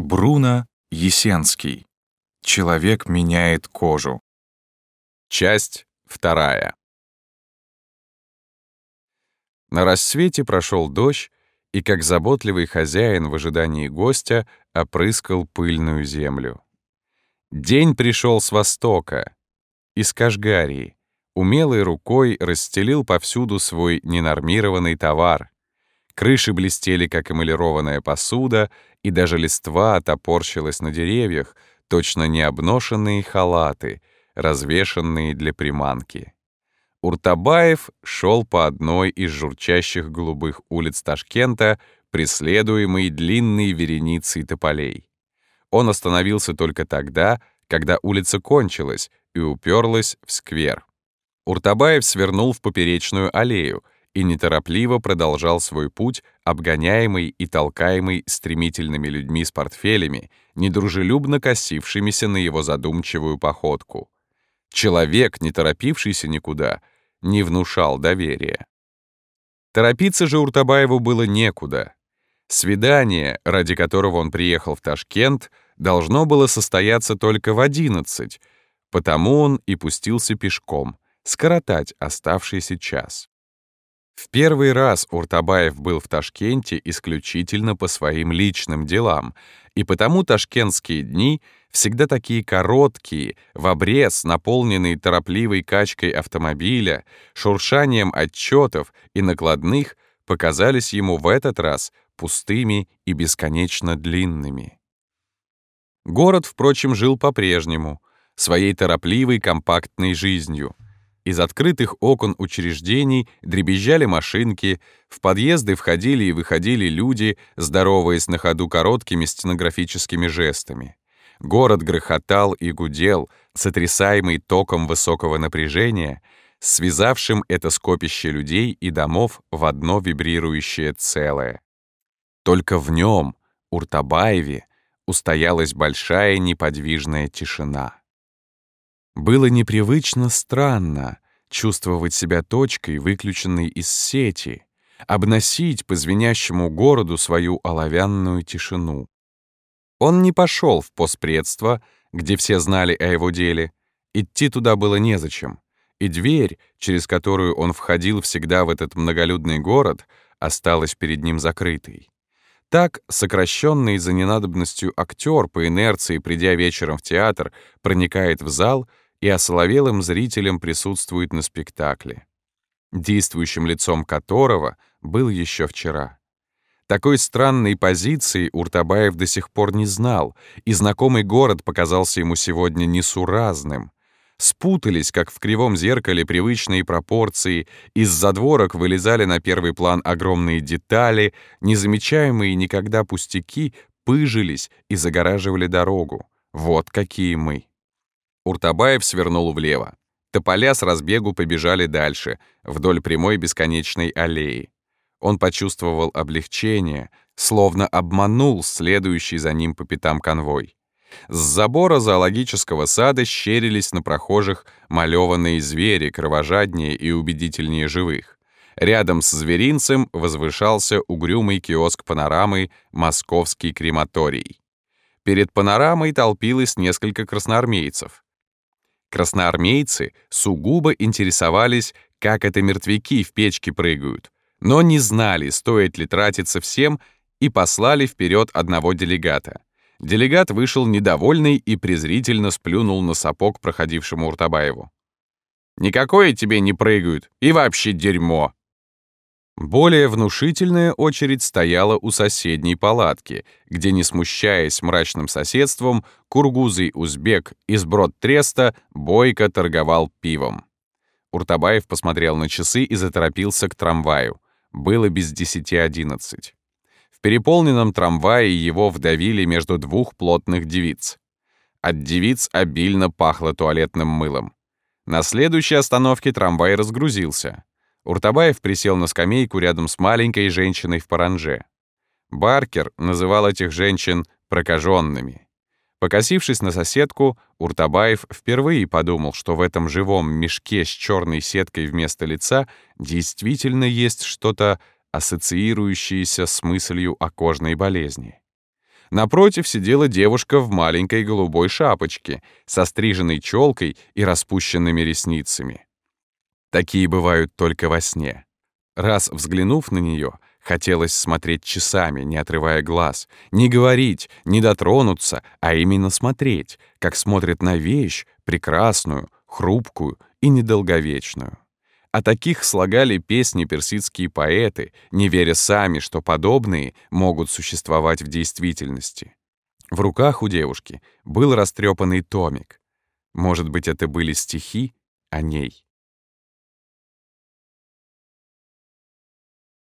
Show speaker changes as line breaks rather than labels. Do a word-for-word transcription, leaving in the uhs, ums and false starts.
Бруно Есенский. Человек меняет кожу.
Часть вторая. На рассвете прошел дождь, и, как заботливый хозяин в ожидании гостя, опрыскал пыльную землю. День пришел с востока, из Кашгарии, умелой рукой расстелил повсюду свой ненормированный товар. Крыши блестели, как эмалированная посуда, и даже листва топорщилась на деревьях, точно необношенные халаты, развешанные для приманки. Уртабаев шел по одной из журчащих голубых улиц Ташкента, преследуемый длинной вереницей тополей. Он остановился только тогда, когда улица кончилась и уперлась в сквер. Уртабаев свернул в поперечную аллею и неторопливо продолжал свой путь, обгоняемый и толкаемый стремительными людьми с портфелями, недружелюбно косившимися на его задумчивую походку. Человек, не торопившийся никуда, не внушал доверия. Торопиться же Уртабаеву было некуда. Свидание, ради которого он приехал в Ташкент, должно было состояться только в одиннадцать, потому он и пустился пешком, скоротать оставшийся час. В первый раз Уртабаев был в Ташкенте исключительно по своим личным делам, и потому ташкентские дни, всегда такие короткие, в обрез, наполненные торопливой качкой автомобиля, шуршанием отчетов и накладных, показались ему в этот раз пустыми и бесконечно длинными. Город, впрочем, жил по-прежнему, своей торопливой компактной жизнью. Из открытых окон учреждений дребезжали машинки, в подъезды входили и выходили люди, здороваясь на ходу короткими стенографическими жестами. Город грохотал и гудел, сотрясаемый током высокого напряжения, связавшим это скопище людей и домов в одно вибрирующее целое. Только в нем, Уртабаеве, устоялась большая неподвижная тишина. Было непривычно странно чувствовать себя точкой, выключенной из сети, обносить по звенящему городу свою оловянную тишину. Он не пошел в постпредство, где все знали о его деле. Идти туда было незачем, и дверь, через которую он входил всегда в этот многолюдный город, осталась перед ним закрытой. Так, сокращенный за ненадобностью актер по инерции, придя вечером в театр, проникает в зал и осоловелым зрителем присутствует на спектакле, действующим лицом которого был еще вчера. Такой странной позиции Уртабаев до сих пор не знал, и знакомый город показался ему сегодня несуразным. Спутались, как в кривом зеркале, привычные пропорции, из задворок вылезали на первый план огромные детали, незамечаемые никогда пустяки пыжились и загораживали дорогу. Вот какие мы. Уртабаев свернул влево. Тополя с разбегу побежали дальше, вдоль прямой бесконечной аллеи. Он почувствовал облегчение, словно обманул следующий за ним по пятам конвой. С забора зоологического сада щерились на прохожих малеванные звери, кровожаднее и убедительнее живых. Рядом с зверинцем возвышался угрюмый киоск панорамы «Московский крематорий». Перед панорамой толпилось несколько красноармейцев. Красноармейцы сугубо интересовались, как это мертвяки в печке прыгают, но не знали, стоит ли тратиться всем, и послали вперед одного делегата. Делегат вышел недовольный и презрительно сплюнул на сапог проходившему Уртабаеву. «Никакое тебе не прыгают, и вообще дерьмо!» Более внушительная очередь стояла у соседней палатки, где, не смущаясь мрачным соседством, кургузый узбек из Брод-Треста бойко торговал пивом. Уртабаев посмотрел на часы и заторопился к трамваю. Было без десяти одиннадцать. В переполненном трамвае его вдавили между двух плотных девиц. От девиц обильно пахло туалетным мылом. На следующей остановке трамвай разгрузился. Уртабаев присел на скамейку рядом с маленькой женщиной в паранже. Баркер называл этих женщин «прокаженными». Покосившись на соседку, Уртабаев впервые подумал, что в этом живом мешке с черной сеткой вместо лица действительно есть что-то, ассоциирующееся с мыслью о кожной болезни. Напротив сидела девушка в маленькой голубой шапочке, со стриженной челкой и распущенными ресницами. Такие бывают только во сне. Раз взглянув на нее, хотелось смотреть часами, не отрывая глаз, не говорить, не дотронуться, а именно смотреть, как смотрят на вещь, прекрасную, хрупкую и недолговечную. О таких слагали песни персидские поэты, не веря сами, что подобные могут существовать в действительности. В руках у девушки был растрепанный томик. Может быть, это были стихи о ней.